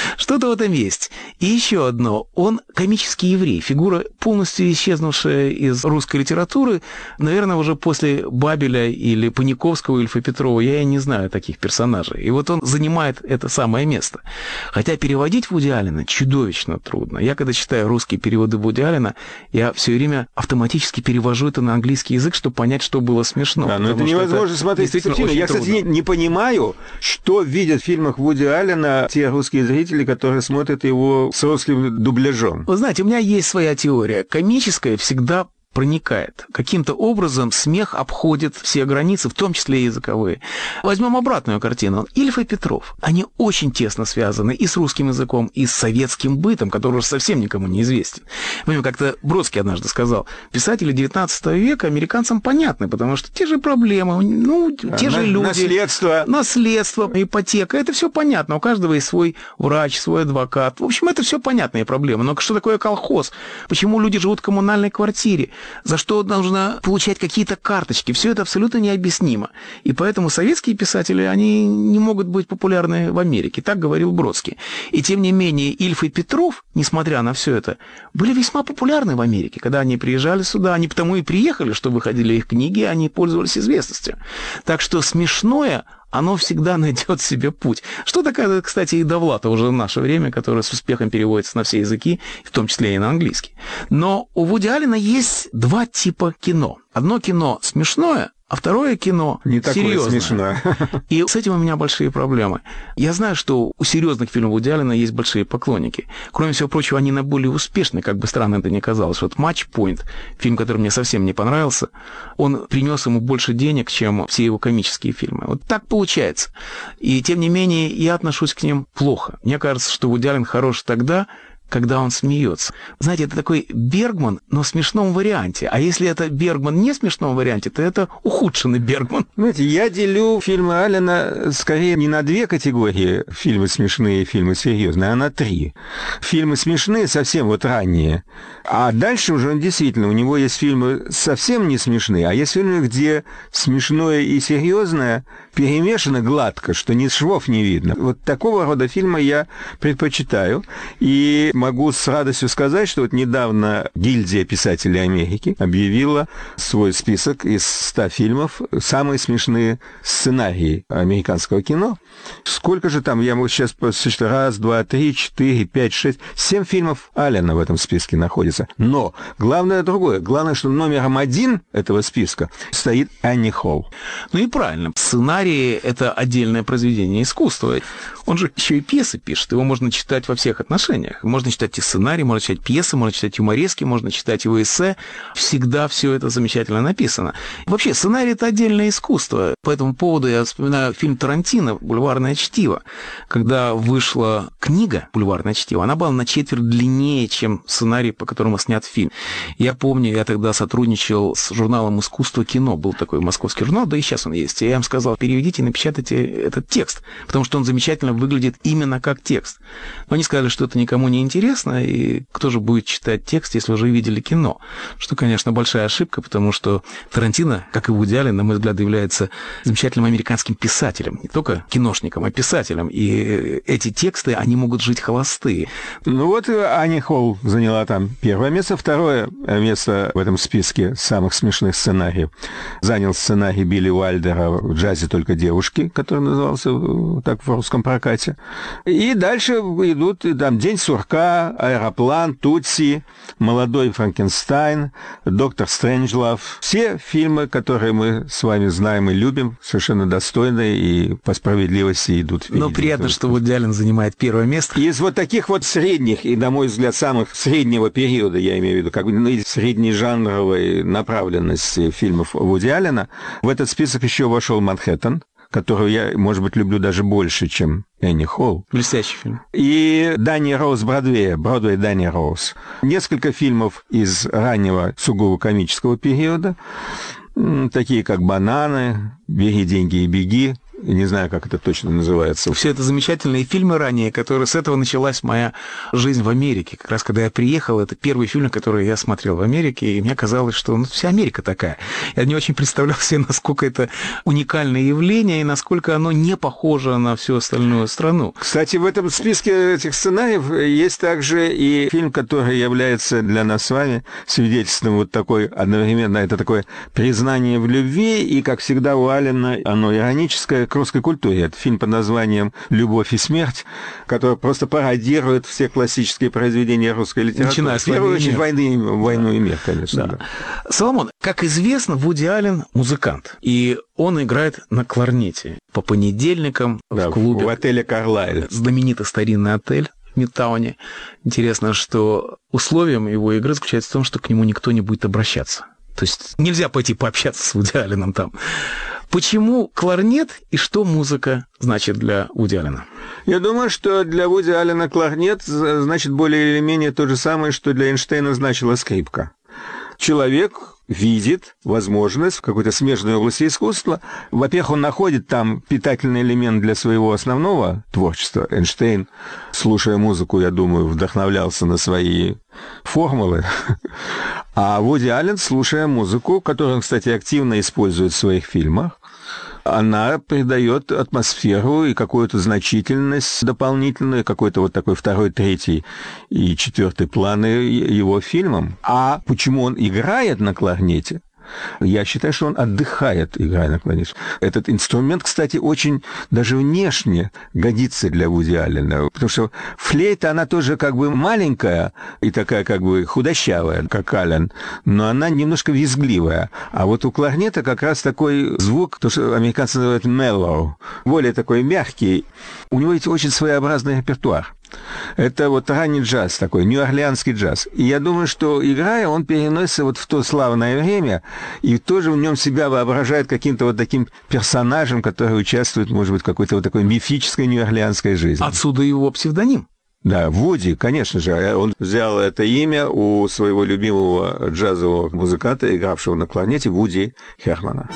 Что-то в этом есть. И еще одно. Он комический еврей. Фигура, полностью исчезнувшая из русской литературы. Наверное, уже после Бабеля или Паниковского, Ильфа Петрова. Я и не знаю таких персонажей. И вот он занимает это самое место. Хотя переводить Вуди Аллена чудовищно трудно. Я, когда читаю русские переводы Вуди Аллена, я все время автоматически перевожу это на английский язык, чтобы понять, что было смешно. Да, но это невозможно это смотреть. Я, кстати, не, не понимаю, что видят в фильмах Вуди Аллена те русские зрители, которые смотрят его с русским дубляжом. Вы знаете, у меня есть своя теория. Комическая всегда проникает. Каким-то образом смех обходит все границы, в том числе и языковые. Возьмем обратную картину. Ильф и Петров. Они очень тесно связаны и с русским языком, и с советским бытом, который уже совсем никому не известен. Помню, как-то Бродский однажды сказал, писатели девятнадцатого века американцам понятны, потому что те же проблемы, ну, те На, же люди. Наследство. Наследство, ипотека. Это все понятно. У каждого есть свой врач, свой адвокат. В общем, это все понятные проблемы. Но что такое колхоз? Почему люди живут в коммунальной квартире? За что нужно получать какие-то карточки. Все это абсолютно необъяснимо. И поэтому советские писатели, они не могут быть популярны в Америке. Так говорил Бродский. И тем не менее, Ильф и Петров, несмотря на все это, были весьма популярны в Америке. Когда они приезжали сюда, они потому и приехали, что выходили их книги, они пользовались известностью. Так что смешное... оно всегда найдет себе путь. Что такое, кстати, и Довлатов уже в наше время, которое с успехом переводится на все языки, в том числе и на английский. Но у Вуди Аллена есть два типа кино. Одно кино смешное, а второе кино не такое серьезное. Смешное. И с этим у меня большие проблемы. Я знаю, что у серьезных фильмов Вуди Аллена есть большие поклонники. Кроме всего прочего, они наиболее успешны, как бы странно это ни казалось. Вот «Матч Пойнт», фильм, который мне совсем не понравился, он принес ему больше денег, чем все его комические фильмы. Вот так получается. И тем не менее, я отношусь к ним плохо. Мне кажется, что Вуди Аллен хорош тогда, когда он смеется. Знаете, это такой Бергман, но в смешном варианте. А если это Бергман не в смешном варианте, то это ухудшенный Бергман. Знаете, я делю фильмы Аллена скорее не на две категории, фильмы смешные и фильмы серьезные, а на три. Фильмы смешные совсем вот ранние. А дальше уже он действительно, у него есть фильмы совсем не смешные, а есть фильмы, где смешное и серьезное перемешано гладко, что ни швов не видно. Вот такого рода фильмы я предпочитаю. И могу с радостью сказать, что вот недавно гильдия писателей Америки объявила свой список из ста фильмов, самые смешные сценарии американского кино. Сколько же там, я могу сейчас посчитать, раз, два, три, четыре, пять, шесть, семь фильмов Аллена в этом списке находится. Но главное другое. Главное, что номером один этого списка стоит Анни Холл. Ну и правильно. Сценарий — это отдельное произведение искусства. Он же еще и пьесы пишет. Его можно читать во всех отношениях. Можно читать и сценарий, можно читать пьесы, можно читать юморески, можно читать его эссе. Всегда все это замечательно написано. Вообще, сценарий — это отдельное искусство. По этому поводу я вспоминаю фильм Тарантино «Бульварное чтиво». Когда вышла книга «Бульварное чтиво», она была на четверть длиннее, чем сценарий, по которому снят фильм. Я помню, я тогда сотрудничал с журналом «Искусство кино». Был такой московский журнал, да и сейчас он есть. И я им сказал, переведите и напечатайте этот текст, потому что он замечательно выглядит именно как текст. Но они сказали, что это никому не интересно, и кто же будет читать текст, если уже видели кино? Что, конечно, большая ошибка, потому что Тарантино, как и Вуди Аллен, на мой взгляд, является замечательным американским писателем. Не только киношником, а писателем. И эти тексты, они могут жить холостые. Ну вот Анни Холл заняла там первое место. Второе место в этом списке самых смешных сценариев занял сценарий Билли Уайлдера «В джазе только девушки», который назывался так в русском прокате. И дальше идут там «День сурка», «Аэроплан», «Тутси», «Молодой Франкенштайн», «Доктор Стрэнджлав». Все фильмы, которые мы с вами знаем и любим, совершенно достойные и по справедливости идут впереди. Но приятно, что Вуди Аллен занимает первое место. Из вот таких вот средних, и, на мой взгляд, самых среднего периода, я имею в виду, как бы ну, средней жанровой направленности фильмов Вуди Аллена, в этот список еще вошел «Манхэттен», которую я, может быть, люблю даже больше, чем Энни Холл. Блестящий фильм. И Дани Роуз Бродвея, Бродвей Дани Роуз. Несколько фильмов из раннего сугубо комического периода, такие как «Бананы», «Бери деньги и беги», не знаю, как это точно называется. Все это замечательные фильмы ранее, которые... С этого началась моя жизнь в Америке. Как раз когда я приехал, это первый фильм, который я смотрел в Америке, и мне казалось, что ну, вся Америка такая. Я не очень представлял себе, насколько это уникальное явление, и насколько оно не похоже на всю остальную страну. Кстати, в этом списке этих сценариев есть также и фильм, который является для нас с вами свидетельством вот такой, одновременно, это такое признание в любви, и, как всегда, у Аллена оно ироническое к русской культуре. Это фильм под названием «Любовь и смерть», который просто пародирует все классические произведения русской литературы. Начиная с в первую очередь «Войны, «Войну и мир», конечно. Да. Да. Соломон, как известно, Вуди Аллен музыкант, и он играет на кларнете по понедельникам да, в клубе. В отеле «Карлайл». Знаменитый старинный отель в Мидтауне. Интересно, что условием его игры заключается в том, что к нему никто не будет обращаться. То есть нельзя пойти пообщаться с Вуди Алленом там. Почему кларнет и что музыка значит для Вуди Аллена? Я думаю, что для Вуди Аллена кларнет значит более или менее то же самое, что для Эйнштейна значила скрипка. Человек видит возможность в какой-то смежной области искусства. Во-первых, он находит там питательный элемент для своего основного творчества. Эйнштейн, слушая музыку, я думаю, вдохновлялся на свои формулы. А Вуди Аллен, слушая музыку, которую он, кстати, активно использует в своих фильмах, она придает атмосферу и какую-то значительность дополнительную, какой-то вот такой второй, третий и четвертый планы его фильмам. А почему он играет на кларнете? Я считаю, что он отдыхает, играя на кларнете. Этот инструмент, кстати, очень даже внешне годится для Вуди Аллена, потому что флейта, она тоже как бы маленькая и такая как бы худощавая, как Аллен, но она немножко визгливая. А вот у кларнета как раз такой звук, то, что американцы называют mellow, более такой мягкий. У него ведь очень своеобразный репертуар. Это вот ранний джаз такой, нью-орлеанский джаз. И я думаю, что, играя, он переносится вот в то славное время и тоже в нем себя воображает каким-то вот таким персонажем, который участвует, может быть, в какой-то вот такой мифической нью-орлеанской жизни. Отсюда его псевдоним. Да, Вуди, конечно же. Он взял это имя у своего любимого джазового музыканта, игравшего на кларнете, Вуди Хермана.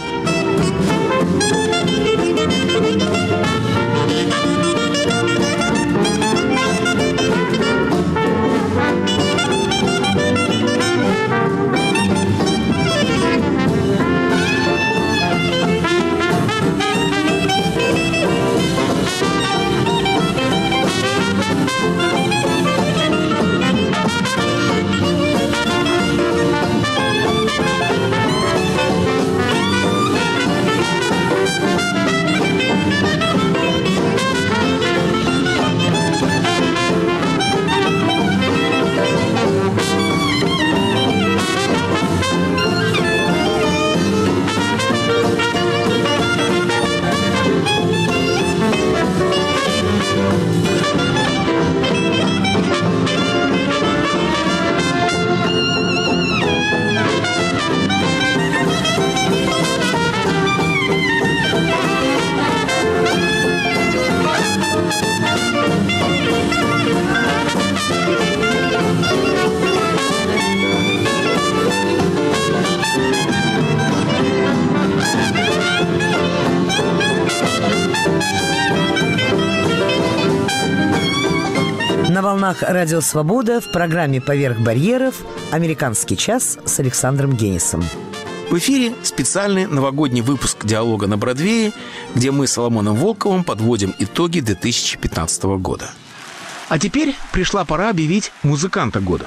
На волнах «Радио Свобода» в программе «Поверх барьеров» «Американский час» с Александром Генисом. В эфире специальный новогодний выпуск «Диалога на Бродвее», где мы с Соломоном Волковым подводим итоги две тысячи пятнадцатого года. А теперь пришла пора объявить музыканта года.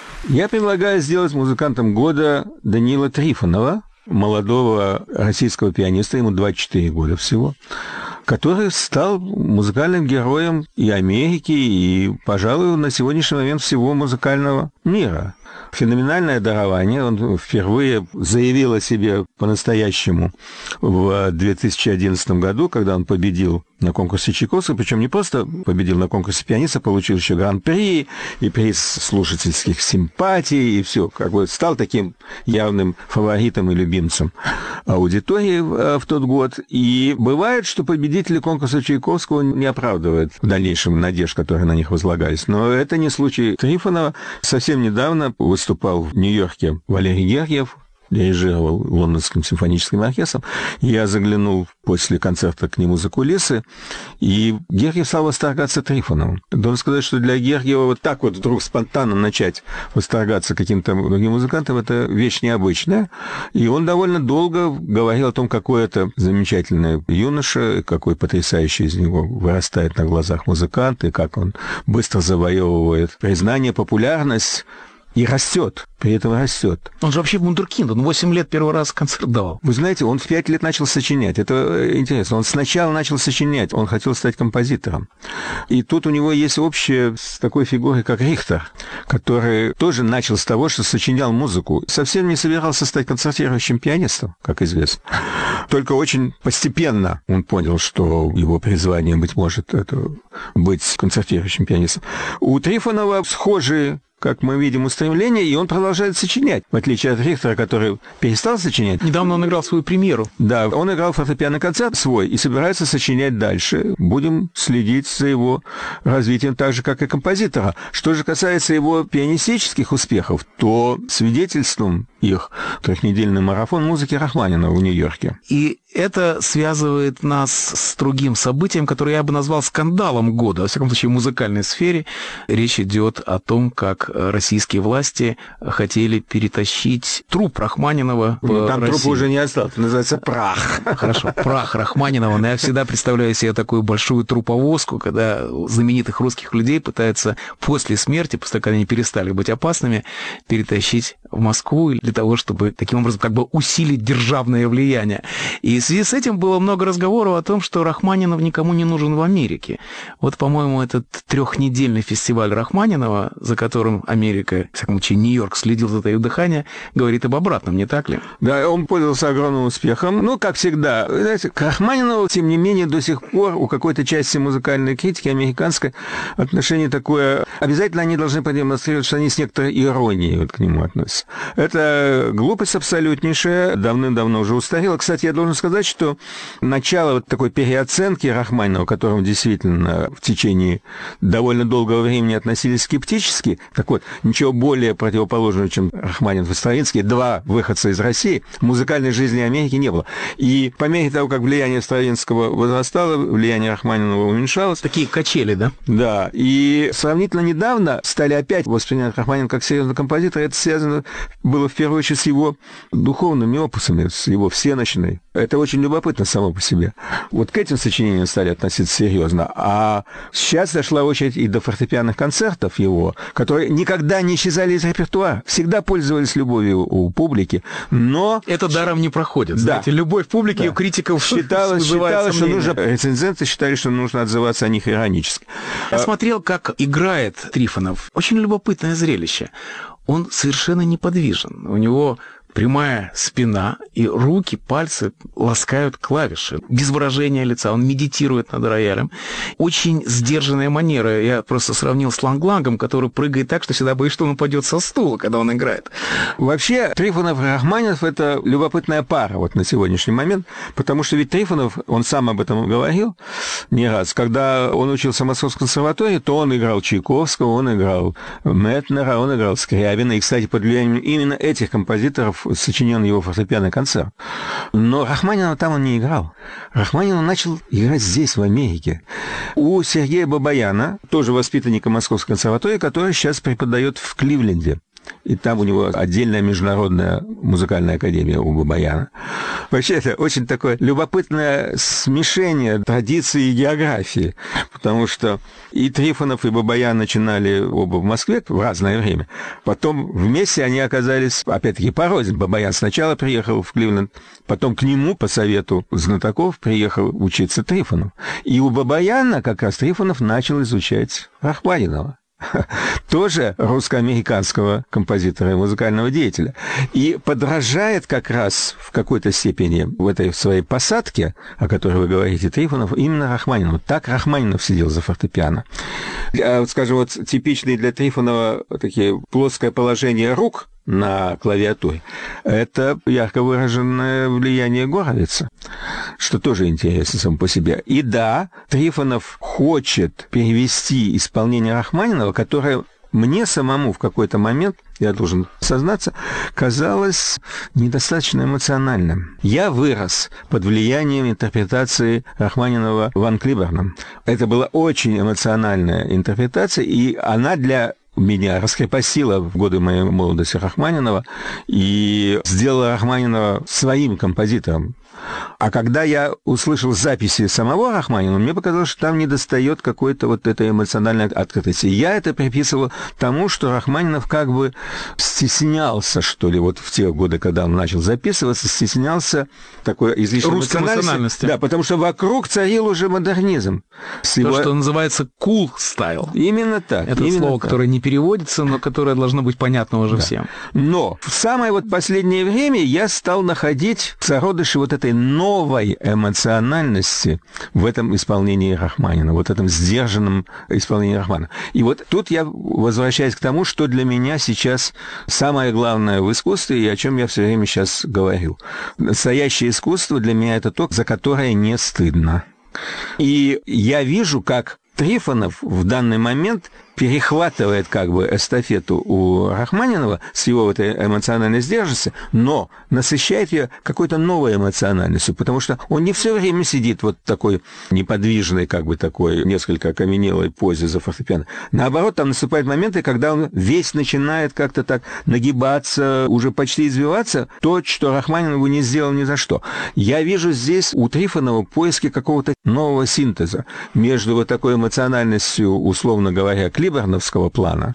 Я предлагаю сделать музыкантом года Даниила Трифонова, молодого российского пианиста, ему двадцать четыре года всего, который стал музыкальным героем и Америки, и, пожалуй, на сегодняшний момент всего музыкального мира. Феноменальное дарование. Он впервые заявил о себе по-настоящему в две тысячи одиннадцатом году, когда он победил на конкурсе Чайковского, причем не просто победил на конкурсе пианиста, получил еще гран-при и приз слушательских симпатий, и все, как бы стал таким явным фаворитом и любимцем аудитории в, в тот год. И бывает, что победители конкурса Чайковского не оправдывают в дальнейшем надежд, которые на них возлагались. Но это не случай Трифонова. Совсем недавно выступал в Нью-Йорке Валерий Гергиев, дирижировал Лондонским симфоническим оркестром. Я заглянул после концерта к нему за кулисы, и Гергиев стал восторгаться Трифоновым. Должен сказать, что для Гергиева вот так вот вдруг спонтанно начать восторгаться каким-то другим музыкантом — это вещь необычная. И он довольно долго говорил о том, какой это замечательный юноша, какой потрясающий из него вырастает на глазах музыкант, и как он быстро завоевывает признание, популярность и растет. При этом растет. Он же вообще вундеркинд, он восемь лет первый раз концерт давал. Вы знаете, он в пять лет начал сочинять. Это интересно. Он сначала начал сочинять, он хотел стать композитором. И тут у него есть общее с такой фигурой, как Рихтер, который тоже начал с того, что сочинял музыку. Совсем не собирался стать концертирующим пианистом, как известно. Только очень постепенно он понял, что его призвание, быть может, это быть концертирующим пианистом. У Трифонова схожие, как мы видим, устремления, и он продолжает сочинять, в отличие от Рихтера, который перестал сочинять. Недавно он играл свою премьеру. Да, он играл фортепианный концерт свой и собирается сочинять дальше. Будем следить за его развитием так же, как и композитора. Что же касается его пианистических успехов, то свидетельством их трехнедельный марафон музыки Рахманинова в Нью-Йорке. И это связывает нас с другим событием, которое я бы назвал скандалом года. Во всяком случае, в музыкальной сфере речь идет о том, как российские власти хотели перетащить труп Рахманинова в Там Россию. трупа уже не осталось, называется прах. Хорошо, прах Рахманинова. Но я всегда представляю себе такую большую труповозку, когда знаменитых русских людей пытаются после смерти, после того, как они перестали быть опасными, перетащить в Москву для того, чтобы таким образом как бы усилить державное влияние. И в связи с этим было много разговоров о том, что Рахманинов никому не нужен в Америке. Вот, по-моему, этот трехнедельный фестиваль Рахманинова, за которым Америка, в всяком случае, Нью-Йорк следил, затаив дыхание, говорит об обратном, не так ли? Да, он пользовался огромным успехом. Ну, как всегда, знаете, к Рахманинову, тем не менее, до сих пор у какой-то части музыкальной критики американской отношение такое. Обязательно они должны продемонстрировать, что они с некоторой иронией вот к нему относятся. Это глупость абсолютнейшая, давным-давно уже устарела. Кстати, я должен сказать, что начало вот такой переоценки Рахманинова, к которому действительно в течение довольно долгого времени относились скептически, так вот, ничего более противоположного, чем Рахманинов и Стравинский, два выходца из России, в музыкальной жизни Америки не было. И по мере того, как влияние Стравинского возрастало, влияние Рахманинова уменьшалось. Такие качели, да? Да. И сравнительно недавно стали опять воспринимать Рахманинова как серьезный композитор. Это связано было в первую очередь с его духовными опусами, с его всенощной. Это очень любопытно само по себе. Вот к этим сочинениям стали относиться серьезно. А сейчас дошла очередь и до фортепианных концертов его, которые никогда не исчезали из репертуара, всегда пользовались любовью у публики, но... Это даром не проходит. Знаете, да. Любовь публики да. у критиков считалось, считалось что сомнения. нужно... Рецензенты считали, что нужно отзываться о них иронически. Я а... смотрел, как играет Трифонов. Очень любопытное зрелище. Он совершенно неподвижен. У него прямая спина, и руки, пальцы ласкают клавиши. Без выражения лица. Он медитирует над роялем. Очень сдержанная манера. Я просто сравнил с Ланг-Лангом, который прыгает так, что всегда боюсь, что он упадет со стула, когда он играет. Вообще, Трифонов и Рахманинов — это любопытная пара вот на сегодняшний момент, потому что ведь Трифонов, он сам об этом говорил не раз. Когда он учился в Московской консерватории, то он играл Чайковского, он играл Метнера, он играл Скрябина. И, кстати, под влиянием именно этих композиторов сочинен его фортепианный концерт. Но Рахманинова там он не играл. Рахманинов начал играть здесь, в Америке. У Сергея Бабаяна, тоже воспитанника Московской консерватории, который сейчас преподает в Кливленде. И там у него отдельная международная музыкальная академия у Бабаяна. Вообще, это очень такое любопытное смешение традиции и географии, потому что и Трифонов, и Бабаян начинали оба в Москве в разное время. Потом вместе они оказались, опять-таки, порознь. Бабаян сначала приехал в Кливленд, потом к нему, по совету знатоков, приехал учиться Трифонов. И у Бабаяна как раз Трифонов начал изучать Рахманинова. Тоже русско-американского композитора и музыкального деятеля. И подражает как раз в какой-то степени в этой своей посадке, о которой вы говорите, Трифонов, именно Рахманинову. Так Рахманинов сидел за фортепиано. А, вот, скажем, вот типичные для Трифонова такие плоское положение рук на клавиатуре, это ярко выраженное влияние Горовица, что тоже интересно само по себе. И да, Трифонов хочет перевести исполнение Рахманинова, которое мне самому в какой-то момент, я должен сознаться, казалось недостаточно эмоциональным. Я вырос под влиянием интерпретации Рахманинова Ван Клиберном. Это была очень эмоциональная интерпретация, и она для меня раскрепостила в годы моей молодости Рахманинова и сделала Рахманинова своим композитором. А когда я услышал записи самого Рахманинова, мне показалось, что там недостает какой-то вот этой эмоциональной открытости. Я это приписывал тому, что Рахманинов как бы стеснялся, что ли, вот в те годы, когда он начал записываться, стеснялся такой излишней эмоциональности. Да, потому что вокруг царил уже модернизм. То, его... что называется cool style. Именно так. Это именно слово, так. которое не переводится, но которое должно быть понятно уже да. всем. Но в самое вот последнее время я стал находить зародыши вот этой новой эмоциональности в этом исполнении Рахманинова, вот этом сдержанном исполнении Рахманинова. И вот тут я возвращаюсь к тому, что для меня сейчас самое главное в искусстве, и о чем я все время сейчас говорю. Настоящее искусство для меня это то, за которое не стыдно. И я вижу, как Трифонов в данный момент перехватывает как бы эстафету у Рахманинова с его вот этой эмоциональной сдержанностью, но насыщает ее какой-то новой эмоциональностью, потому что он не все время сидит вот в такой неподвижной, как бы такой несколько окаменелой позе за фортепиано. Наоборот, там наступают моменты, когда он весь начинает как-то так нагибаться, уже почти извиваться, то, что Рахманинову не сделал ни за что. Я вижу здесь у Трифонова поиски какого-то нового синтеза между вот такой эмоциональностью, условно говоря, клиберновского плана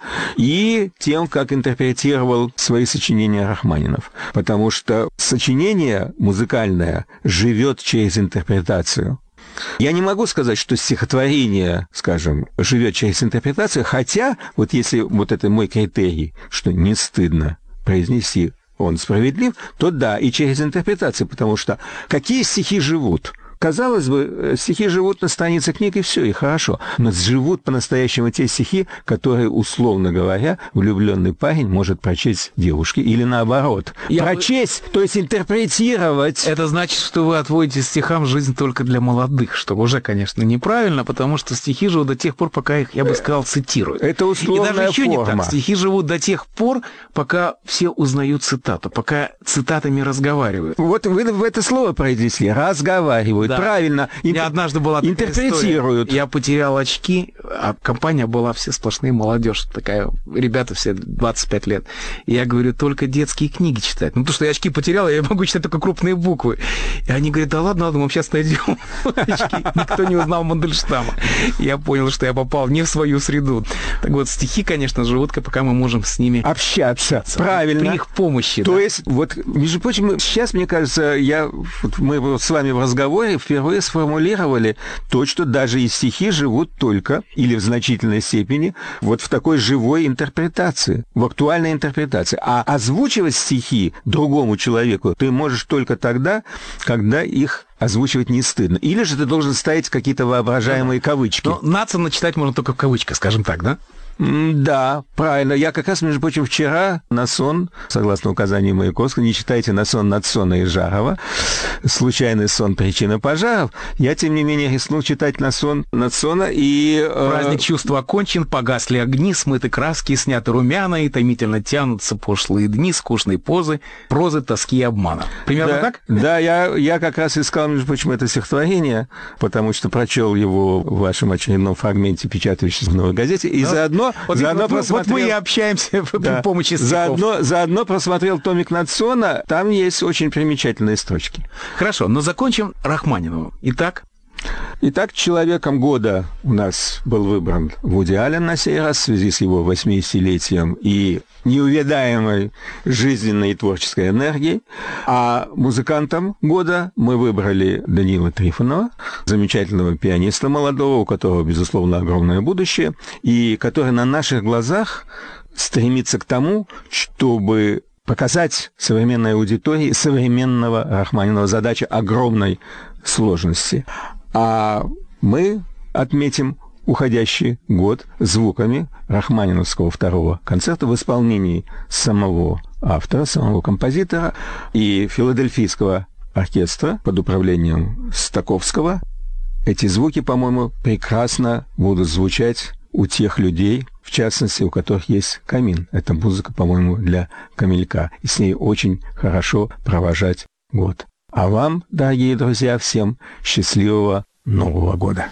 и тем, как интерпретировал свои сочинения Рахманинов. Потому что сочинение музыкальное живет через интерпретацию. Я не могу сказать, что стихотворение, скажем, живет через интерпретацию, хотя, вот если вот это мой критерий, что не стыдно произнести, он справедлив, то да, и через интерпретацию, потому что какие стихи живут? Казалось бы, стихи живут на странице книг, и все, и хорошо. Но живут по-настоящему те стихи, которые, условно говоря, влюбленный парень может прочесть девушке, или наоборот. Я... Прочесть, то есть интерпретировать. Это значит, что вы отводите стихам жизнь только для молодых, что уже, конечно, неправильно, потому что стихи живут до тех пор, пока их, я бы сказал, цитируют. Это условная форма. И даже еще форма. не так. Стихи живут до тех пор, пока все узнают цитату, пока цитатами разговаривают. Вот вы в это слово произнесли. Разговаривают. Да. Правильно. Интер... Я однажды была интерпретируют. Я потерял очки, а компания была все сплошные молодежь, такая, ребята все двадцать пять лет. И я говорю, только детские книги читать. Ну, то, что я очки потерял, я могу читать только крупные буквы. И они говорят, да ладно, ладно, мы сейчас найдем очки. Никто не узнал Мандельштама. Я понял, что я попал не в свою среду. Так вот, стихи, конечно, живут, пока мы можем с ними общаться. Правильно. При их помощи. То да. есть, вот, между прочим, сейчас, мне кажется, я, вот мы с вами в разговоре впервые сформулировали то, что даже и стихи живут только, или в значительной степени, вот в такой живой интерпретации, в актуальной интерпретации. А озвучивать стихи другому человеку ты можешь только тогда, когда их озвучивать не стыдно. Или же ты должен ставить какие-то воображаемые да. кавычки. Но Нацина читать можно только в кавычках, скажем так, да? Да, правильно. Я как раз, между прочим, вчера на сон, согласно указанию Маяковского, не читайте на сон Надсона и Жарова, случайный сон — причина пожаров. Я, тем не менее, рискнул читать на сон Надсона и... Праздник чувства окончен, погасли огни, смыты краски, сняты румяна, и томительно тянутся пошлые дни, скучные позы, прозы, тоски и обмана. Примерно да, так? Да, я, я как раз искал, между прочим, это стихотворение, потому что прочел его в вашем очередном фрагменте, печатающемся в «Новой газете», и Но... заодно Вот, заодно вот, просмотрел... вот мы и общаемся да. при помощи стихов. Заодно, заодно просмотрел томик Надсона, там есть очень примечательные строчки. Хорошо, но закончим Рахманиновым. Итак? Итак, человеком года у нас был выбран Вуди Аллен на сей раз в связи с его восьмидесятилетием и неувядаемой жизненной и творческой энергией. А музыкантом года мы выбрали Даниила Трифонова, замечательного пианиста молодого, у которого, безусловно, огромное будущее, и который на наших глазах стремится к тому, чтобы показать современной аудитории современного Рахманинова. Задача огромной сложности. А мы отметим уходящий год звуками рахманиновского второго концерта в исполнении самого автора, самого композитора и филадельфийского оркестра под управлением Стаковского. Эти звуки, по-моему, прекрасно будут звучать у тех людей, в частности, у которых есть камин. Это музыка, по-моему, для камелька. И с ней очень хорошо провожать год. А вам, дорогие друзья, всем счастливого Нового года!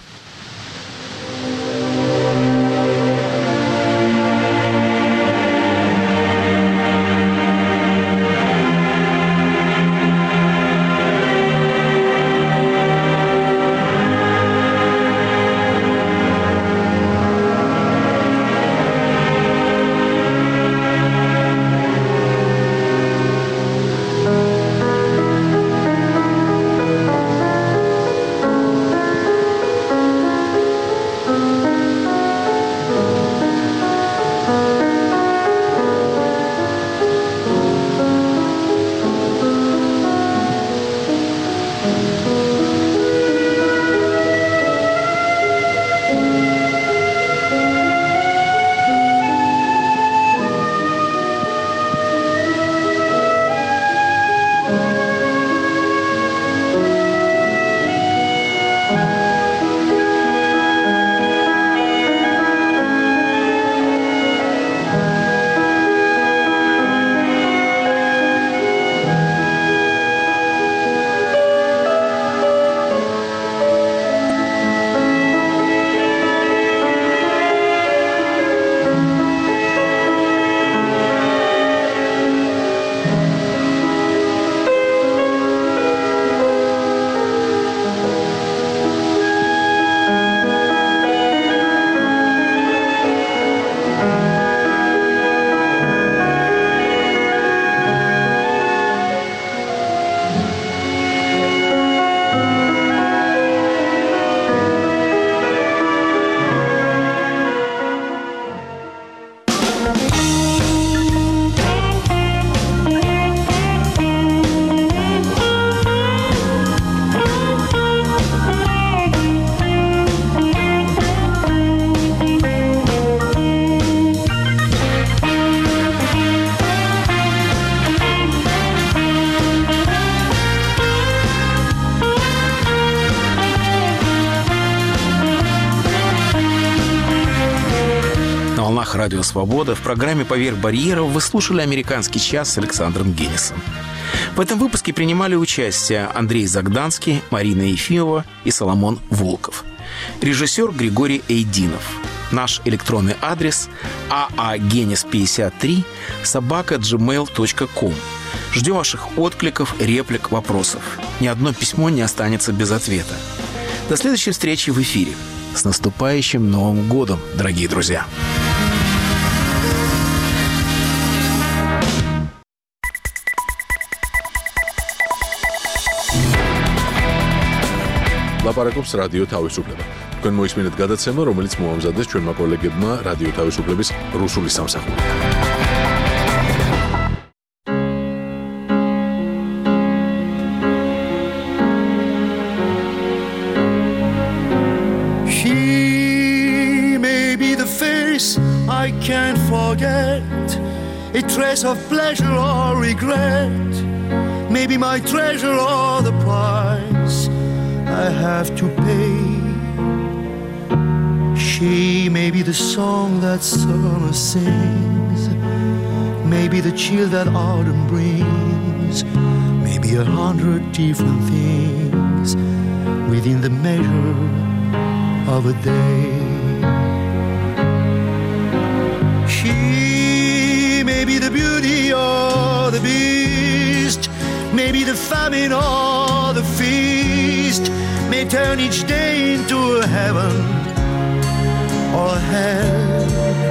Радио «Свобода». В программе «Поверх барьеров» вы слушали «Американский час» с Александром Генисом. В этом выпуске принимали участие Андрей Загданский, Марина Ефимова и Соломон Волков. Режиссер Григорий Эйдинов. Наш электронный адрес аагенис пятьдесят три собака джимейл точка ком. Ждем ваших откликов, реплик, вопросов. Ни одно письмо не останется без ответа. До следующей встречи в эфире. С наступающим Новым годом, дорогие друзья! ლაპარაკობს რადიო თავისუფლება. თქვენ მოისმინეთ გადაცემა, რომელიც მოამზადეს ჩვენმა კოლეგებმა რადიო თავისუფლების რუსული სამსახური. She may be the face I can't forget, a trace of pleasure or regret, maybe my treasure or the price I have to pay. She may be the song that summer sings, maybe the chill that autumn brings, maybe a hundred different things within the measure of a day. She may be the beauty or the beast, maybe the famine or the feast, may turn each day into a heaven or hell.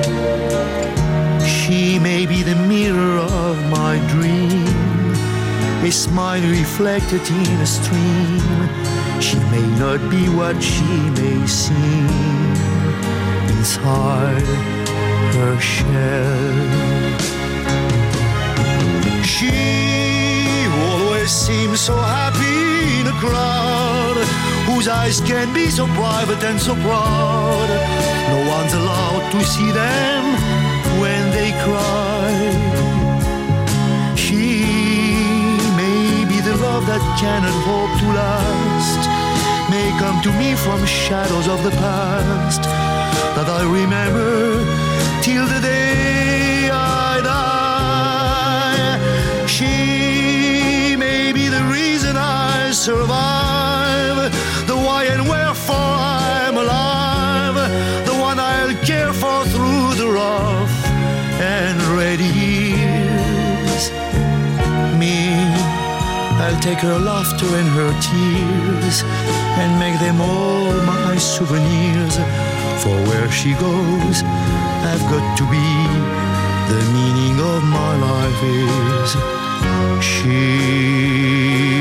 She may be the mirror of my dream, a smile reflected in a stream. She may not be what she may seem inside her shell. She always seems so happy in a crowd, whose eyes can be so private and so proud. No one's allowed to see them when they cry. She may be the love that cannot hope to last, may come to me from shadows of the past that I'll remember till the day I die. She may be the reason I survive, the why and wherefore I'm alive, the one I'll care for through the rough and ready years. Me, I'll take her laughter and her tears and make them all my souvenirs. For where she goes, I've got to be. The meaning of my life is she.